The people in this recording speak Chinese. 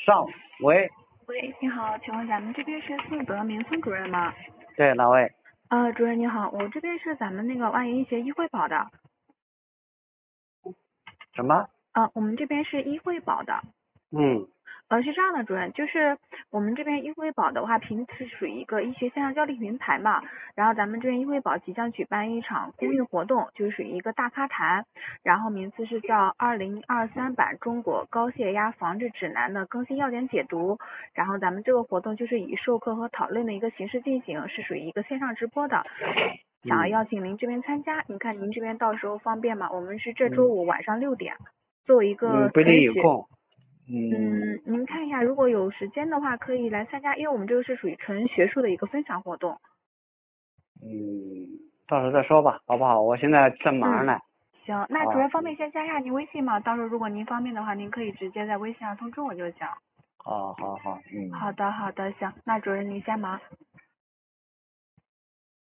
上，喂， 喂，你好，请问咱们这边是素德民村主任吗？ 对，哪位？ 主任你好，我这边是咱们那个万银一协医惠保的。 什么？ 我们这边是医惠保的。 嗯是这样的，主任，就是我们这边医惠保的话，平时属于一个医学线上交流平台嘛，然后咱们这边医惠保即将举办一场公益活动，就是属于一个大咖谈，然后名字是叫2023版中国高血压防治指南的更新要点解读，然后咱们这个活动就是以授课和讨论的一个形式进行，是属于一个线上直播的，想要邀请您这边参加，您看您这边到时候方便吗？我们是这周五晚上6点，作为一个不一定纯学。 有空。 您看一下，如果有时间的话，可以来参加，因为我们这个是属于纯学术的一个分享活动。 到时候再说吧，好不好？我现在在忙呢。 行，那主任方便先加一下您微信吗？到时候如果您方便的话，您可以直接在微信上通知我就行。 好， 好的，行，那主任您先忙。